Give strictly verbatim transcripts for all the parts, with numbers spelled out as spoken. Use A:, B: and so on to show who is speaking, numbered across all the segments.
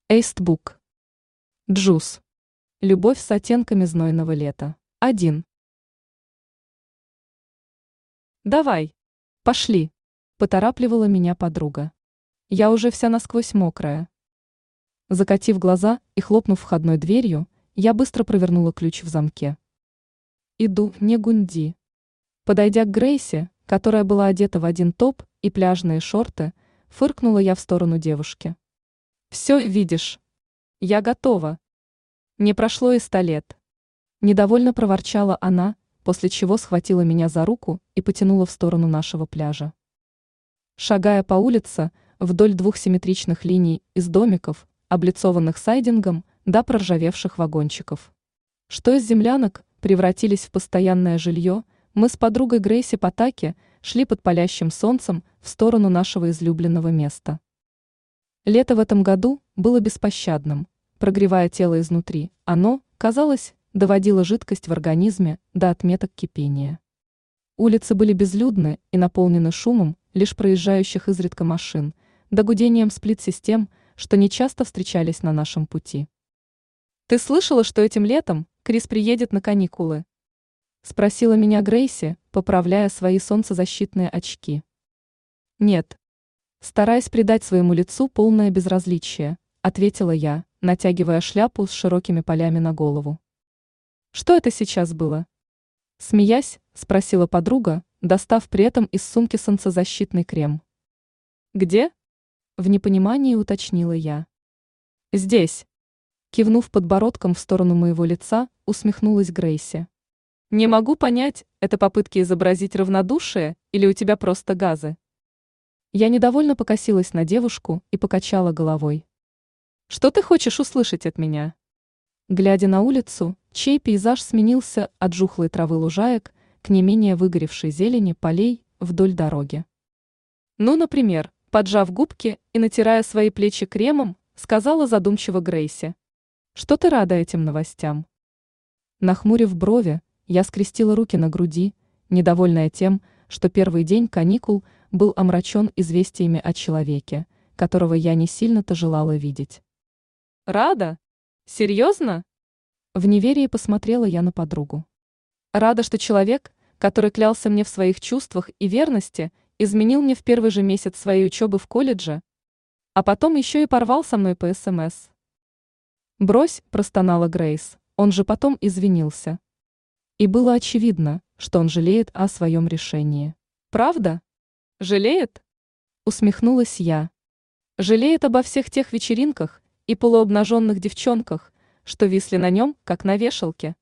A: Эйстбук. Джуз. Любовь с оттенками знойного лета. Один. Давай. Пошли. Поторапливала меня подруга. Я уже вся насквозь мокрая. Закатив глаза и хлопнув входной дверью, я быстро провернула ключ в замке. Иду, не гунди. Подойдя к Грейси, которая была одета в один топ и пляжные шорты, фыркнула я в сторону девушки. Все видишь. Я готова. Не прошло и ста лет. Недовольно проворчала она, после чего схватила меня за руку и потянула в сторону нашего пляжа. Шагая по улице, вдоль двух симметричных линий из домиков, облицованных сайдингом, до проржавевших вагончиков, что из землянок превратились в постоянное жилье, мы с подругой Грейси Потаки шли под палящим солнцем в сторону нашего излюбленного места. Лето в этом году было беспощадным, прогревая тело изнутри, оно, казалось, доводило жидкость в организме до отметок кипения. Улицы были безлюдны и наполнены шумом лишь проезжающих изредка машин, да гудением сплит-систем, что нечасто встречались на нашем пути. «Ты слышала, что этим летом Крис приедет на каникулы?» — спросила меня Грейси, поправляя свои солнцезащитные очки. «Нет». Стараясь придать своему лицу полное безразличие, ответила я, натягивая шляпу с широкими полями на голову. «Что это сейчас было?» Смеясь, спросила подруга, достав при этом из сумки солнцезащитный крем. «Где?» В непонимании уточнила я. «Здесь». Кивнув подбородком в сторону моего лица, усмехнулась Грейси. «Не могу понять, это попытки изобразить равнодушие или у тебя просто газы?» Я недовольно покосилась на девушку и покачала головой. «Что ты хочешь услышать от меня?» Глядя на улицу, чей пейзаж сменился от жухлой травы лужаек к не менее выгоревшей зелени полей вдоль дороги. «Ну, например, поджав губки и натирая свои плечи кремом, сказала задумчиво Грейси. Что ты рада этим новостям?» Нахмурив брови, я скрестила руки на груди, недовольная тем, что первый день каникул был омрачен известиями о человеке, которого я не сильно-то желала видеть. «Рада? Серьезно?» В неверии посмотрела я на подругу. «Рада, что человек, который клялся мне в своих чувствах и верности, изменил мне в первый же месяц своей учебы в колледже, а потом еще и порвал со мной по СМС». «Брось», – простонала Грейс, – он же потом извинился. И было очевидно, что он жалеет о своем решении. «Правда? Жалеет?» – усмехнулась я. «Жалеет обо всех тех вечеринках и полуобнаженных девчонках, что висли на нем, как на вешалке».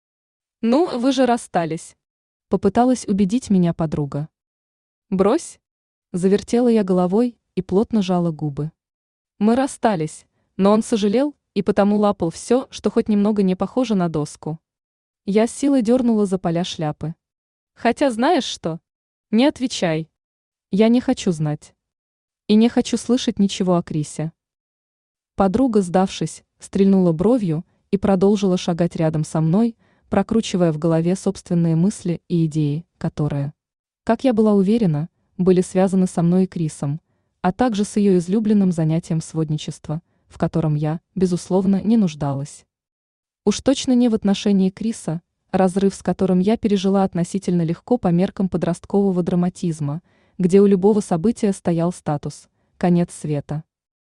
A: «Ну, вы же расстались», – попыталась убедить меня подруга. «Брось», – завертела я головой и плотно жала губы. «Мы расстались, но он сожалел и потому лапал все, что хоть немного не похоже на доску». Я с силой дернула за поля шляпы. «Хотя знаешь что? Не отвечай. Я не хочу знать. И не хочу слышать ничего о Крисе». Подруга, сдавшись, стрельнула бровью и продолжила шагать рядом со мной, прокручивая в голове собственные мысли и идеи, которые, как я была уверена, были связаны со мной и Крисом, а также с ее излюбленным занятием сводничества, в котором я, безусловно, не нуждалась. Уж точно не в отношении Криса, разрыв с которым я пережила относительно легко по меркам подросткового драматизма, где у любого события стоял статус «конец света».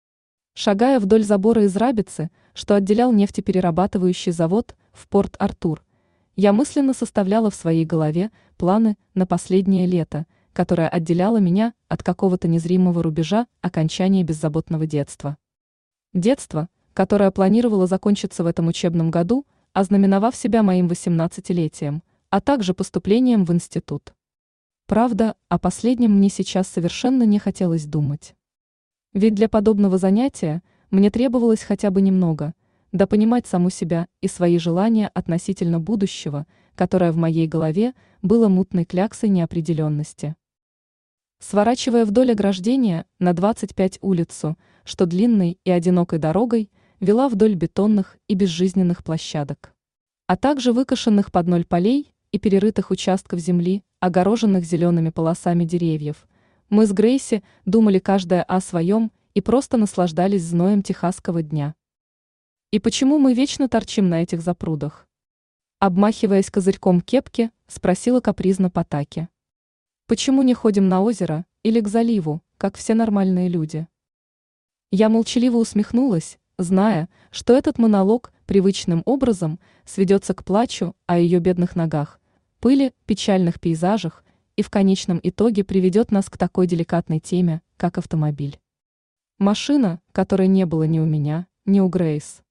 A: Шагая вдоль забора из рабицы, что отделял нефтеперерабатывающий завод в Порт-Артур, я мысленно составляла в своей голове планы на последнее лето, которое отделяло меня от какого-то незримого рубежа окончания беззаботного детства. Детство, которое планировало закончиться в этом учебном году, ознаменовав себя моим восемнадцатилетием, а также поступлением в институт. Правда, о последнем мне сейчас совершенно не хотелось думать. Ведь для подобного занятия мне требовалось хотя бы немного, да понимать саму себя и свои желания относительно будущего, которое в моей голове было мутной кляксой неопределенности. Сворачивая вдоль ограждения на двадцать пять улицу, что длинной и одинокой дорогой вела вдоль бетонных и безжизненных площадок, а также выкошенных под ноль полей и перерытых участков земли, огороженных зелеными полосами деревьев, мы с Грейси думали каждая о своем и просто наслаждались зноем техасского дня. И почему мы вечно торчим на этих запрудах? Обмахиваясь козырьком кепки, спросила капризно Потаки. Почему не ходим на озеро или к заливу, как все нормальные люди? Я молчаливо усмехнулась, зная, что этот монолог привычным образом сведется к плачу о ее бедных ногах, пыли, печальных пейзажах и в конечном итоге приведет нас к такой деликатной теме, как автомобиль. Машина, которой не было ни у меня, ни у Грейс.